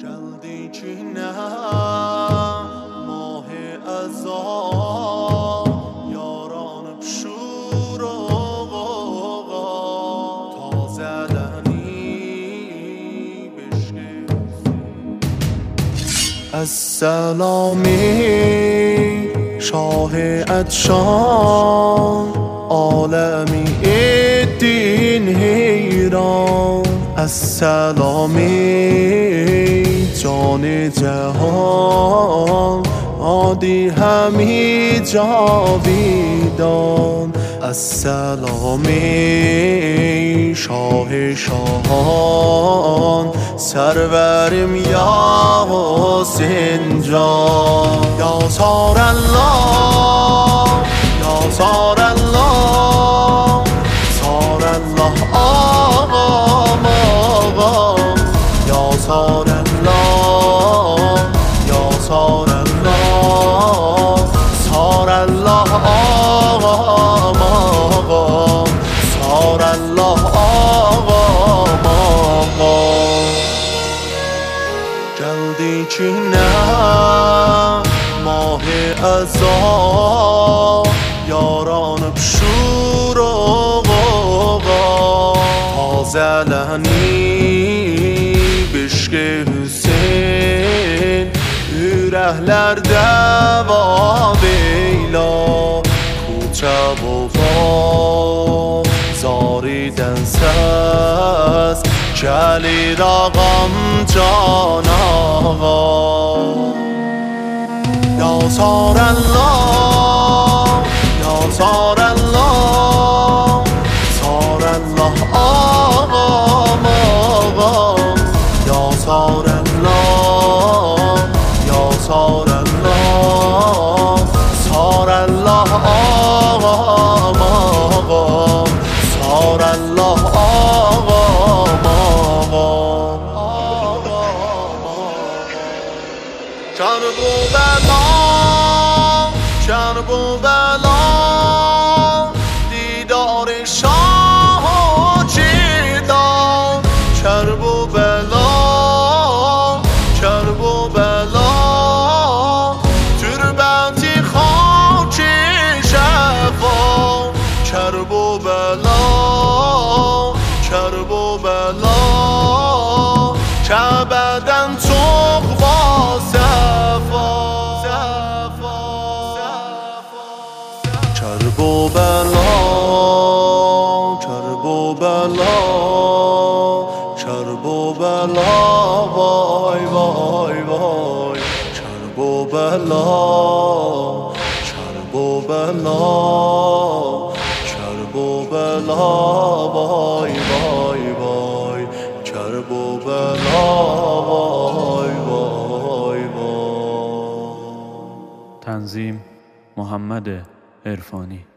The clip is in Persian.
جلدی چینه ماه ازا یاران بشور و غوغا تا زدنی بشکه السلامی شاه ادشان عالمی الدین ایران السلامی جان جهان عادی همی جاویدان السلامی شاه شاهان سروریم یا حسین جان یا سار الله یا سار الله سار الله آقام آقا یا سار الله یا سار الله سار الله آقام آقا سار الله آقام آقا جلدی چینه ماه ازا یاران بشور و غوغا تا زلنی بشک حسین ürəklər dəva beyla koçə bova zaridən səs gəlir ağam can ağa ya sar Allah ya sar Allah sar Allah ağam ağam ya sar Allah ya sar Allah sar Allah ağam ağam sar Allah ağam ağam çarbu bela çarbu bela دیدار شاه و چیدان چرب و بلا چرب و بلا تربتی خاکی شفا چرب و بلا چرب و بلا کبدن تقوا صفا چرب و بلا چرب و بلا چرب و بلا وای وای وای چرب و بلا چرب و بلا چرب و بلا وای وای وای چرب و بلا وای وای وای تنظیم محمد عرفانی.